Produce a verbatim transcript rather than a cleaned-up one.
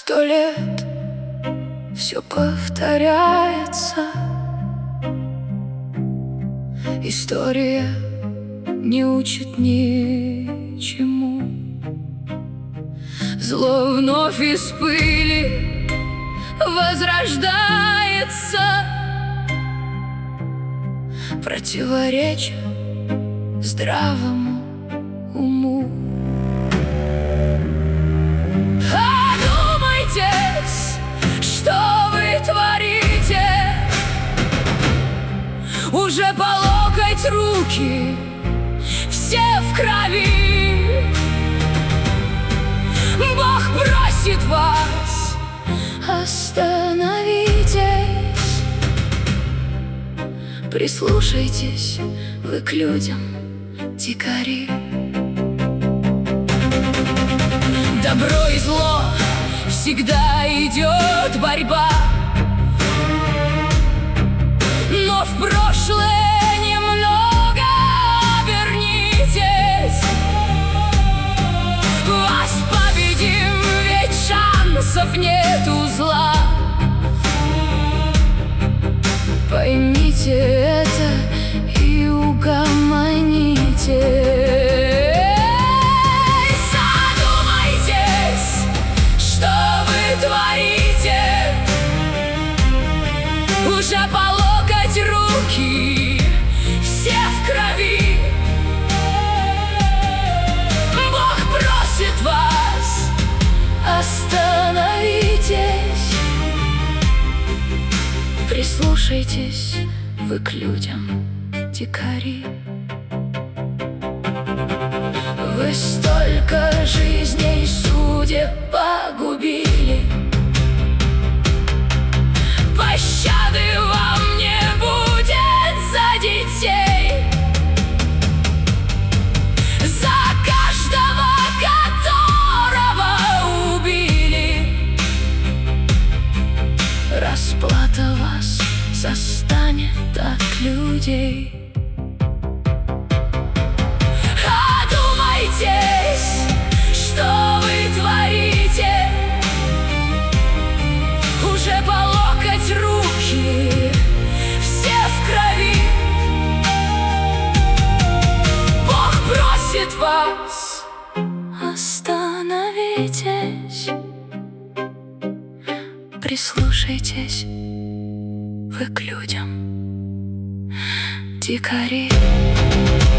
Сто лет все повторяется, история не учит ничему. Зло вновь из пыли возрождается, противореча здравому уму. Одумайтесь, что вы творите, уже по локоть руки, все в крови. Бог просит вас, остановитесь, прислушайтесь вы к людям, дикари. Добро и зло всегда идет борьба, но в прошлое немного обернитесь. Вас победим, ведь шансов нету зла. Поймите это и угомонитесь. Уже по локоть руки, все в крови. Бог просит вас, остановитесь, прислушайтесь вы к людям, дикари. Вы столько жизней судеб погубили, пощады вам не будет за детей, за каждого, которого убили. Расплата вас застанет от людей. Одумайтесь, что вы творите, уже по локоть руки, все в крови. Бог просит вас, остановитесь, прислушайтесь вы к людям, дикари.